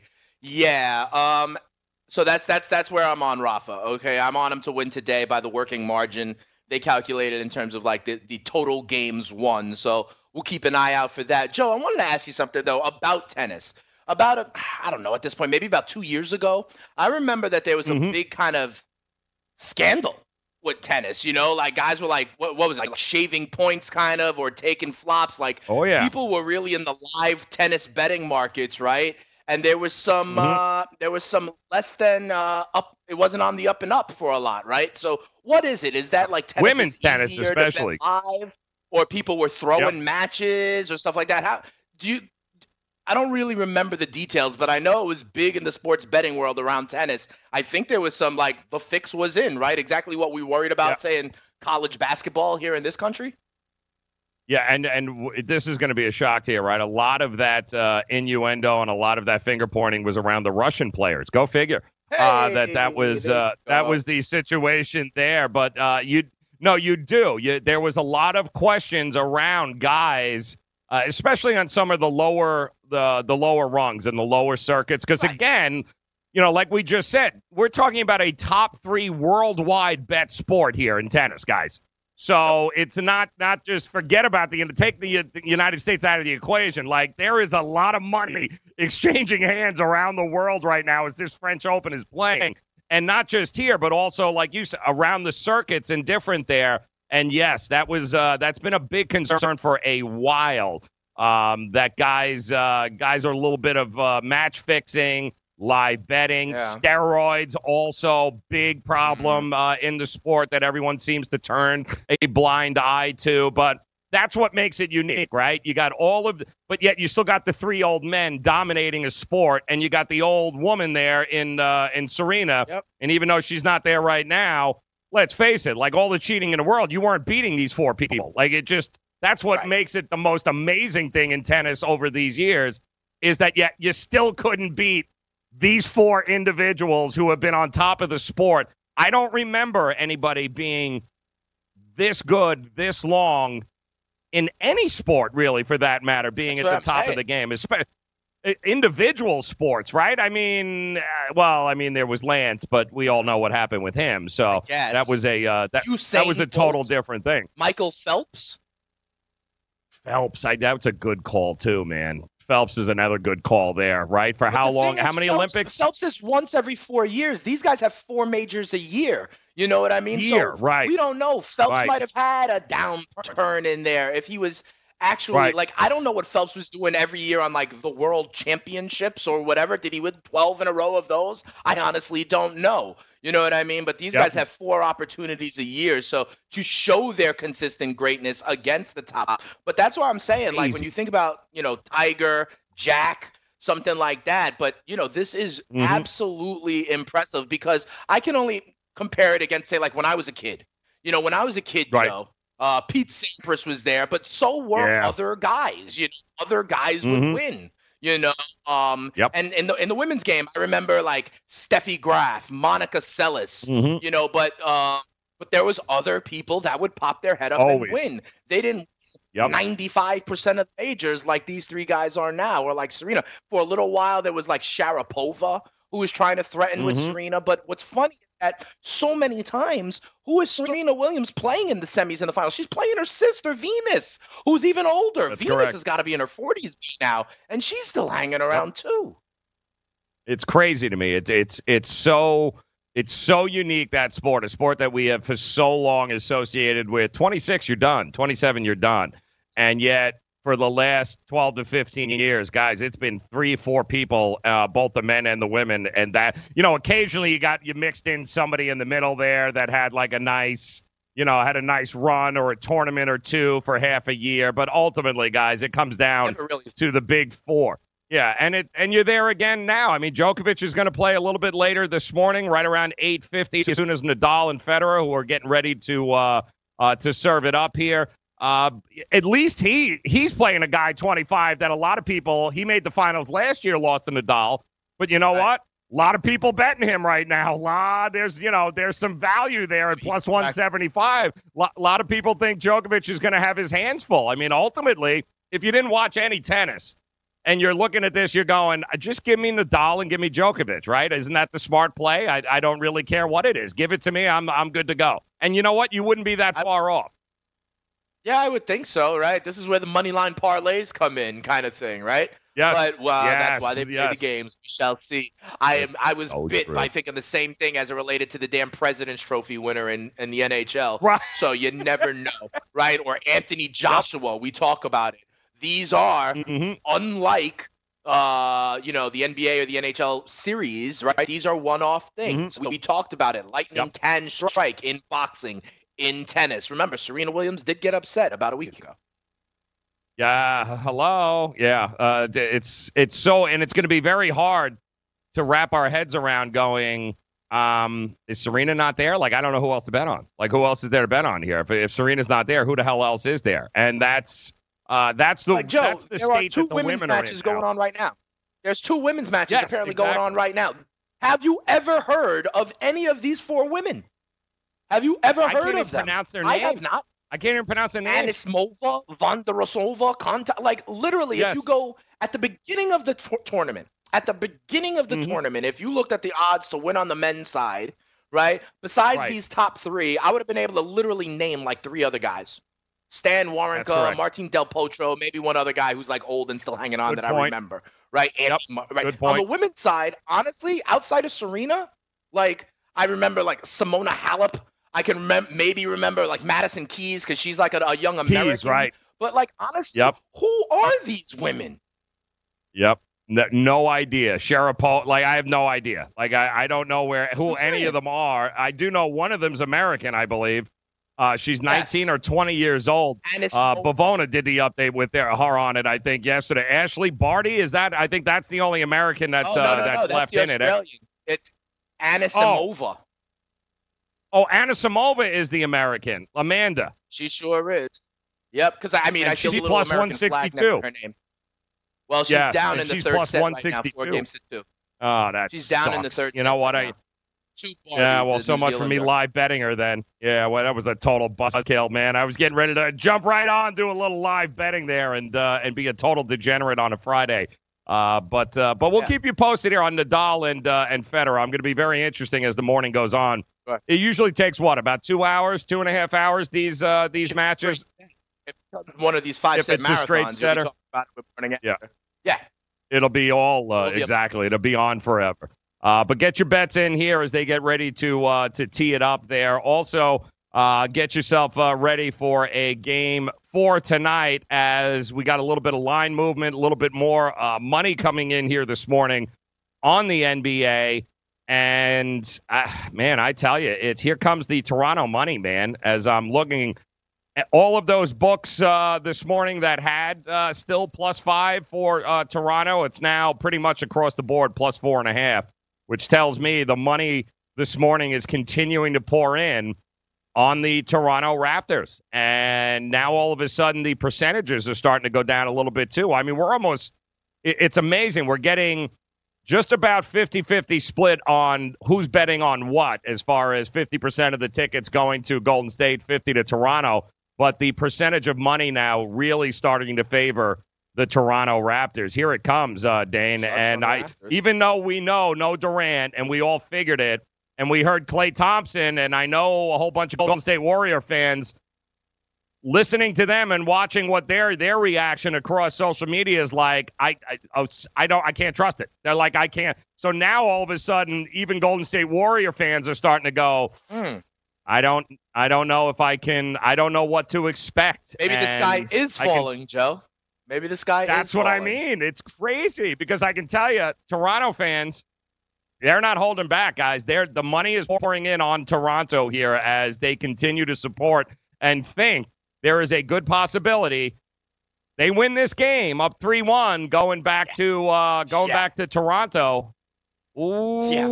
Yeah. So that's where I'm on Rafa. Okay, I'm on him to win today by the working margin. They calculated in terms of like the total games won. So we'll keep an eye out for that. Joe, I wanted to ask you something, though, about tennis. I don't know, at this point, maybe about 2 years ago, I remember that there was a big kind of scandal with tennis. Like guys were like, what was it, like shaving points kind of or taking flops? Like, oh, yeah. People were really in the live tennis betting markets, right? And there was some less than up. It wasn't on the up and up for a lot, right? So what is it? Is that like tennis women's tennis especially? Live, or people were throwing matches or stuff like that? How do you? I don't really remember the details, but I know it was big in the sports betting world around tennis. I think there was some like the fix was in, right? Exactly what we worried about, say, in college basketball here in this country. Yeah, and this is going to be a shock to you, right? A lot of that innuendo and a lot of that finger pointing was around the Russian players. Go figure. That was the situation there. But you do. There was a lot of questions around guys, especially on some of the lower rungs and the lower circuits, because again, like we just said, we're talking about a top 3 worldwide bet sport here in tennis, guys. So it's not just forget about take the United States out of the equation. Like there is a lot of money exchanging hands around the world right now as this French Open is playing, and not just here, but also like you said, around the circuits and different there. And yes, that's been a big concern for a while. That guys are a little bit of match fixing. Live betting, steroids, also big problem in the sport that everyone seems to turn a blind eye to. But that's what makes it unique, right? You got but yet you still got the 3 old men dominating a sport, and you got the old woman there in Serena. Yep. And even though she's not there right now, let's face it, like all the cheating in the world, you weren't beating these 4 people. Like that's what makes it the most amazing thing in tennis over these years is that you still couldn't beat these 4 individuals who have been on top of the sport. I don't remember anybody being this good, this long in any sport, really, for that matter, being at the top of the game. Individual sports, right? I mean, there was Lance, but we all know what happened with him. So that was a total different thing. Michael Phelps. That's a good call too, man. Phelps is another good call there, right? For how long? How many Olympics? Phelps is once every 4 years. These guys have 4 majors a year. You know what I mean? Right. We don't know. Phelps might have had a downturn in there if he was actually I don't know what Phelps was doing every year on like the world championships or whatever. Did he win 12 in a row of those? I honestly don't know. You know what I mean? But these guys have 4 opportunities a year. So to show their consistent greatness against the top. But that's what I'm saying. Like when you think about, Tiger, Jack, something like that. But, this is absolutely impressive because I can only compare it against, say, like when I was a kid. When I was a kid, Joe, Pete Sampras was there, but so were other guys. Other guys would win. And in the women's game, I remember like Steffi Graf, Monica Seles, but there was other people that would pop their head up and win. They didn't 95% of the majors like these 3 guys are now, or like Serena. For a little while, there was like Sharapova, who was trying to threaten with Serena. But what's funny is that so many times, who is Serena Williams playing in the semis and the finals? She's playing her sister, Venus, who's even older. That's Venus correct. has got to be in her 40s now, and she's still hanging around too. It's crazy to me. It's so unique, that sport, a sport that we have for so long associated with 26, you're done. 27, you're done. And yet, for the last 12 to 15 years, guys, it's been 3-4 people, both the men and the women. And that, occasionally you mixed in somebody in the middle there that had like a nice, had a nice run or a tournament or 2 for half a year. But ultimately, guys, it comes down to the big 4. Yeah, and you're there again now. I mean, Djokovic is going to play a little bit later this morning, right around 8:50, as soon as Nadal and Federer, who are getting ready to serve it up here. At least he's playing a guy 25 that a lot of people, he made the finals last year, lost to Nadal. But you know what? A lot of people betting him right now. There's some value there at plus 175. A lot of people think Djokovic is going to have his hands full. I mean, ultimately, if you didn't watch any tennis and you're looking at this, you're going, just give me Nadal and give me Djokovic, right? Isn't that the smart play? I don't really care what it is. Give it to me. I'm good to go. And you know what? You wouldn't be that far off. Yeah, I would think so, right? This is where the money line parlays come in, kind of thing, right? Yes. But that's why they play the games. We shall see. I was bit by thinking the same thing as it related to the damn President's Trophy winner in the NHL. Right. So you never know, right? Or Anthony Joshua. We talk about it. These are unlike the NBA or the NHL series, right? These are one-off things. We talked about it. Lightning can strike in boxing. In tennis. Remember, Serena Williams did get upset about a week ago. Yeah, hello. Yeah, it's so, and it's going to be very hard to wrap our heads around going, is Serena not there? Like, I don't know who else to bet on. Like, who else is there to bet on here? If Serena's not there, who the hell else is there? And that's the Joe, that's the there state are 2 that the women's women matches are in going now. on right now. There's 2 women's matches apparently going on right now. Have you ever heard of any of these 4 women? Have you ever heard of them? I can't even pronounce their names. I have not. I can't even pronounce their names. Anisimova, Vondrousova, like literally, if you go at the beginning of the tournament, if you looked at the odds to win on the men's side, right, besides these top 3, I would have been able to literally name like 3 other guys. Stan Wawrinka, Martin Del Potro, maybe one other guy who's like old and still hanging on I remember, right? Right. Good point. On the women's side, honestly, outside of Serena, like I remember like Simona Halep. I can maybe remember like Madison Keys because she's like a young American. Keys, right. But like honestly, who are these women? Yep. No idea. Sharapova, like I have no idea. Like I don't know who any of them are. I do know one of them's American, I believe. She's 19 or 20 years old. Bavona did the update with her on it, I think, yesterday. Ashley Barty, I think that's the only American that's left in it. It's Anisimova. Oh, Anisimova is the American. Amanda. She sure is. Yep, because I see she's a little plus American flag next to 162. her name. Well, she's down in the third plus set 162. right now, 4-2. Oh, that She's down sucks. in the third set. You know what? Right So much for me live betting her then. Yeah, well, that was a total buzzkill, man. I was getting ready to jump right on, do a little live betting there, and be a total degenerate on a Friday. But we'll keep you posted here on Nadal and Federer. I'm going to be very interesting as the morning goes on. Right. It usually takes about 2 hours, 2.5 hours. These matches. One of these 5-set marathons. If it's a straight setter. Yeah. It'll be all exactly. It'll be on forever. But get your bets in here as they get ready to tee it up there. Also, get yourself ready for a game for tonight as we got a little bit of line movement, a little bit more money coming in here this morning on the NBA. And, man, I tell you, here comes the Toronto money, man, as I'm looking at all of those books this morning that had still +5 for Toronto. It's now pretty much across the board +4.5, which tells me the money this morning is continuing to pour in on the Toronto Raptors. And now all of a sudden the percentages are starting to go down a little bit too. I mean, it's amazing. We're getting just about 50-50 split on who's betting on what, as far as 50% of the tickets going to Golden State, 50 to Toronto. But the percentage of money now really starting to favor the Toronto Raptors. Here it comes, Dane. And even though we know no Durant, and we all figured it, and we heard Klay Thompson, and I know a whole bunch of Golden State Warrior fans, listening to them and watching what their reaction across social media is like, I can't trust it. They're like, I can't. So now all of a sudden, even Golden State Warrior fans are starting to go, I don't know if I can. I don't know what to expect. Maybe the sky is falling, Joe. Maybe the sky is falling. That's what I mean. It's crazy because I can tell you, Toronto fans, they're not holding back, guys. The money is pouring in on Toronto here as they continue to support and think there is a good possibility they win this game up 3-1 going back to Toronto. Ooh. Yeah.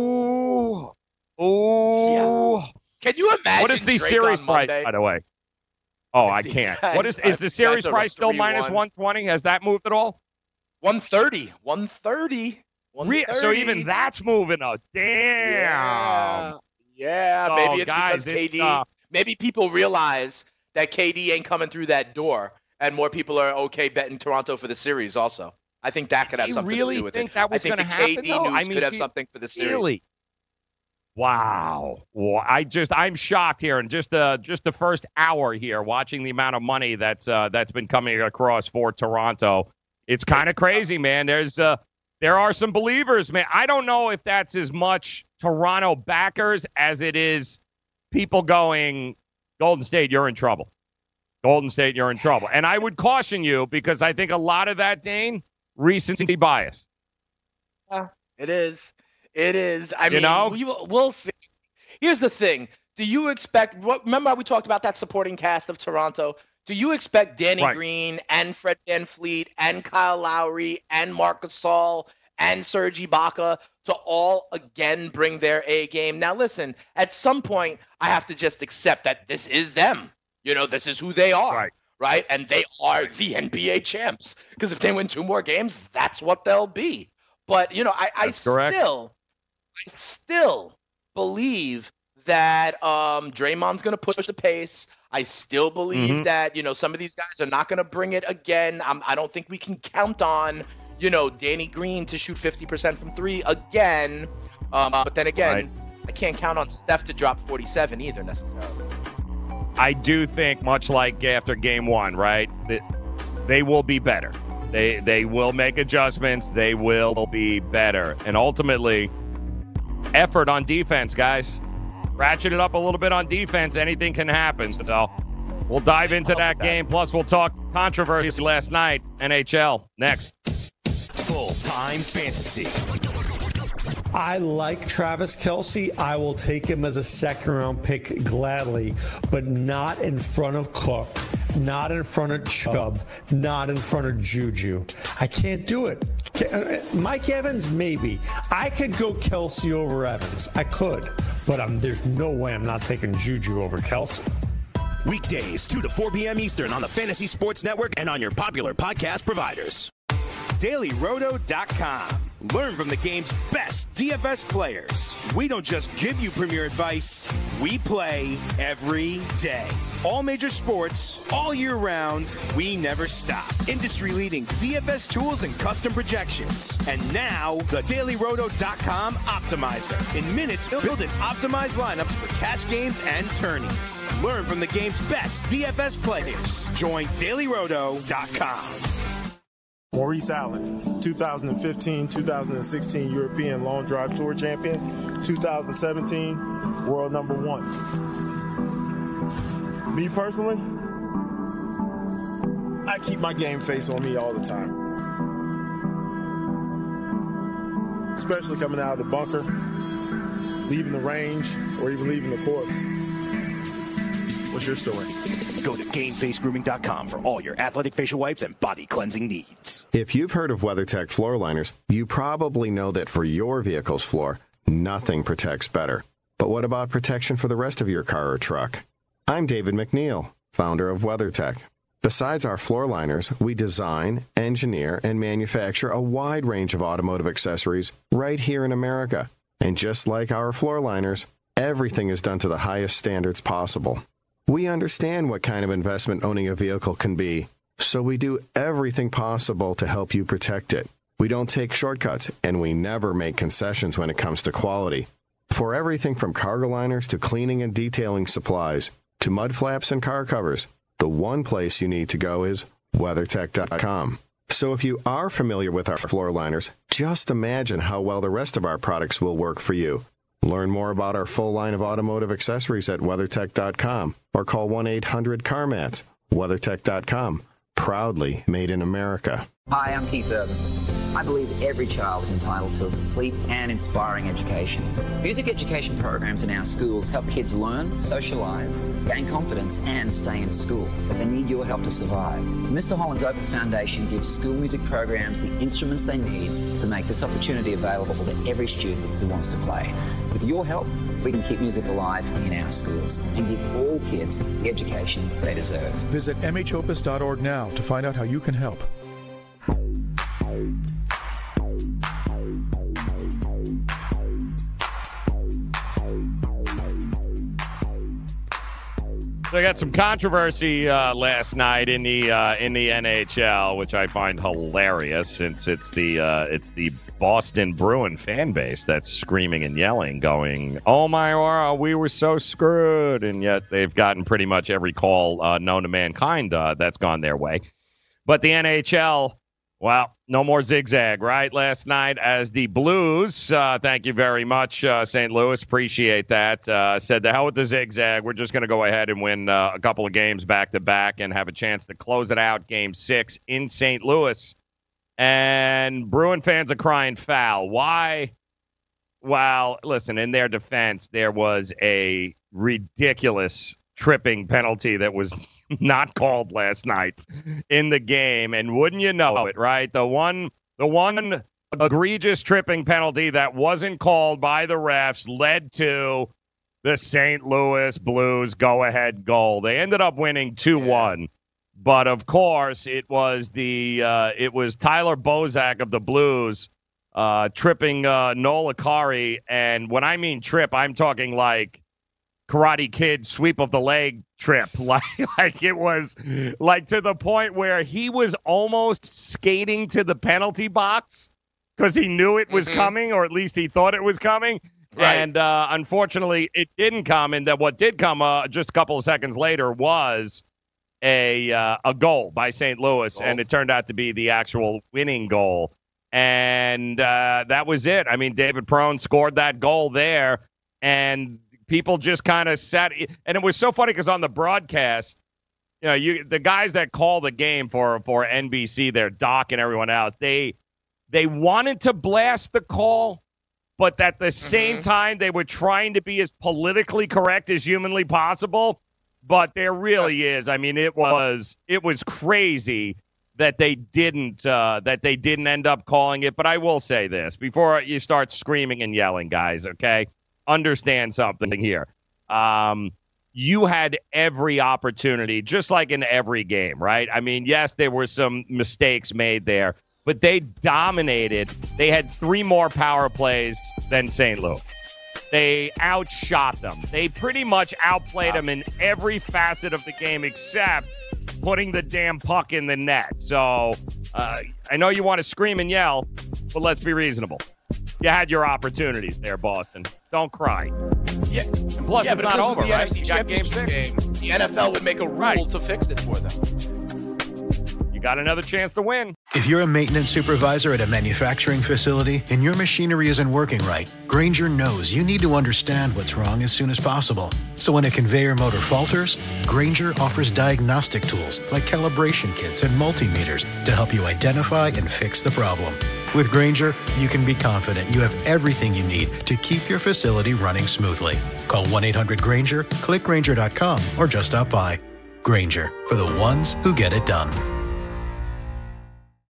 Ooh. Yeah. Can you imagine? What is the Drake series on price, Monday? by the way? Oh, I can't. What is the series price still minus 120? Has that moved at all? 130. 130. So even that's moving up. Damn. Yeah. Oh, Maybe it's guys, because KD. Maybe people realize that KD ain't coming through that door, and more people are okay betting Toronto for the series. Also, I think that could have something to do with it. That was going to happen? KD news could have something for the series. Really? Wow. Well, I'm shocked here in just the first hour here, watching the amount of money that's been coming across for Toronto. It's kind of crazy, man. There are some believers, man. I don't know if that's as much Toronto backers as it is people going, Golden State, you're in trouble. Golden State, you're in trouble. And I would caution you because I think a lot of that, Dane, recency bias. It is. It is. I mean, we'll see. Here's the thing. Do you expect – remember how we talked about that supporting cast of Toronto? Do you expect Danny Green and Fred VanVleet and Kyle Lowry and Marc Gasol and Serge Ibaka to all again bring their A game? Now, listen, at some point, I have to just accept that this is them. This is who they are, right? And they are the NBA champs because if they win 2 more games, that's what they'll be. But, I still believe that Draymond's going to push the pace. I still believe that, some of these guys are not going to bring it again. I don't think we can count on, Danny Green to shoot 50% from 3 again. But then again, I can't count on Steph to drop 47 either necessarily. I do think, much like after game 1, right, that they will be better. They will make adjustments. They will be better. And ultimately, effort on defense, guys. Ratchet it up a little bit on defense. Anything can happen. So we'll dive into that game. Plus, we'll talk controversy last night. NHL next. Full-time fantasy. I like Travis Kelce. I will take him as a second-round pick gladly, but not in front of Cook not in front of Chubb, not in front of Juju. I can't do it. Mike Evans, maybe. I could go Kelsey over Evans. I could. But there's no way I'm not taking Juju over Kelsey. Weekdays, 2 to 4 p.m. Eastern on the Fantasy Sports Network and on your popular podcast providers. DailyRoto.com. Learn from the game's best DFS players. We don't just give you premier advice, we play every day. All major sports, all year round, we never stop. Industry-leading DFS tools and custom projections. And now, the DailyRoto.com Optimizer. In minutes, it'll build an optimized lineup for cash games and tourneys. Learn from the game's best DFS players. Join DailyRoto.com. Maurice Allen, 2015-2016 European Long Drive Tour champion, 2017 world number 1. Me personally, I keep my game face on me all the time. Especially coming out of the bunker, leaving the range, or even leaving the course. What's your story? Go to GameFaceGrooming.com for all your athletic facial wipes and body cleansing needs. If you've heard of WeatherTech floor liners, you probably know that for your vehicle's floor, nothing protects better. But what about protection for the rest of your car or truck? I'm David McNeil, founder of WeatherTech. Besides our floor liners, we design, engineer, and manufacture a wide range of automotive accessories right here in America. And just like our floor liners, everything is done to the highest standards possible. We understand what kind of investment owning a vehicle can be, so we do everything possible to help you protect it. We don't take shortcuts, and we never make concessions when it comes to quality. For everything from cargo liners to cleaning and detailing supplies to mud flaps and car covers, the one place you need to go is WeatherTech.com. So if you are familiar with our floor liners, just imagine how well the rest of our products will work for you. Learn more about our full line of automotive accessories at WeatherTech.com or call 1-800-CarMats. WeatherTech.com. Proudly made in America. Hi, I'm Keith Urban. I believe every child is entitled to a complete and inspiring education. Music education programs in our schools help kids learn, socialize, gain confidence, and stay in school. But they need your help to survive. Mr. Holland's Opus Foundation gives school music programs the instruments they need to make this opportunity available to every student who wants to play. With your help, we can keep music alive in our schools and give all kids the education they deserve. Visit mhopus.org now to find out how you can help. So I got some controversy last night in the NHL, which I find hilarious, since it's the Boston Bruin fan base that's screaming and yelling, going, "Oh my God, we were so screwed!" And yet they've gotten pretty much every call known to mankind that's gone their way. But the NHL, well, no more zigzag, right? Last night, as the Blues, thank you very much, St. Louis, appreciate that, said, the hell with the zigzag. We're just going to go ahead and win a couple of games back-to-back and have a chance to close it out, Game 6 in St. Louis. And Bruin fans are crying foul. Why? Well, listen, in their defense, there was a ridiculous tripping penalty that was not called last night in the game. And wouldn't you know it, right? The one egregious tripping penalty that wasn't called by the refs led to the St. Louis Blues go-ahead goal. They ended up winning 2-1. But of course, it was Tyler Bozak of the Blues tripping Noel Acciari. And when I mean trip, I'm talking like Karate Kid sweep of the leg trip. Like it was like to the point where he was almost skating to the penalty box because he knew it was coming, or at least he thought it was coming. Right. And unfortunately, it didn't come. And that what did come just a couple of seconds later was a goal by St. Louis, and it turned out to be the actual winning goal. And that was it. I mean, David Perron scored that goal there, and people just kind of sat. And it was so funny because on the broadcast, you know, the guys that call the game for NBC, their Doc and everyone else, they wanted to blast the call, but at the same time, they were trying to be as politically correct as humanly possible. But there really is. I mean, it was crazy that they didn't end up calling it. But I will say this before you start screaming and yelling, guys. Okay, understand something here. You had every opportunity, just like in every game, right? I mean, yes, there were some mistakes made there, but they dominated. They had 3 more power plays than St. Louis. They outshot them. They pretty much outplayed them in every facet of the game except putting the damn puck in the net. So I know you want to scream and yell, but let's be reasonable. You had your opportunities there, Boston. Don't cry. Yeah. And plus, it's not over, right? You got game 6. The NFL would make a rule to fix it for them. You got another chance to win. If you're a maintenance supervisor at a manufacturing facility and your machinery isn't working right, Grainger knows you need to understand what's wrong as soon as possible. So when a conveyor motor falters, Grainger offers diagnostic tools like calibration kits and multimeters to help you identify and fix the problem. With Grainger, you can be confident you have everything you need to keep your facility running smoothly. Call 1-800-GRAINGER, click Grainger.com, or just stop by. Grainger, for the ones who get it done.